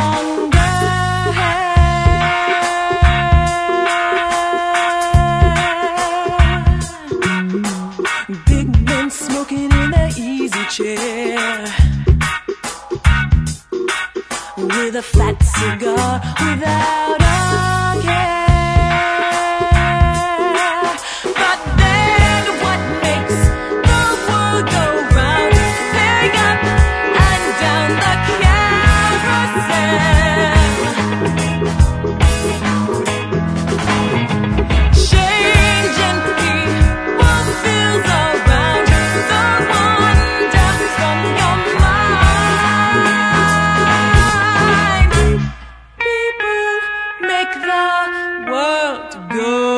Big men smoking in their easy chair, with a fat cigar without a care. But then what makes the world go round? Staring up and down the carousel, changing people feels around. The wonder from your mind. People make the world go